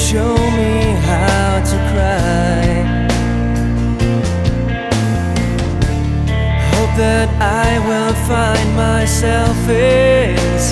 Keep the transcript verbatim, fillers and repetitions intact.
show me how to cry. Hope that I will find myself in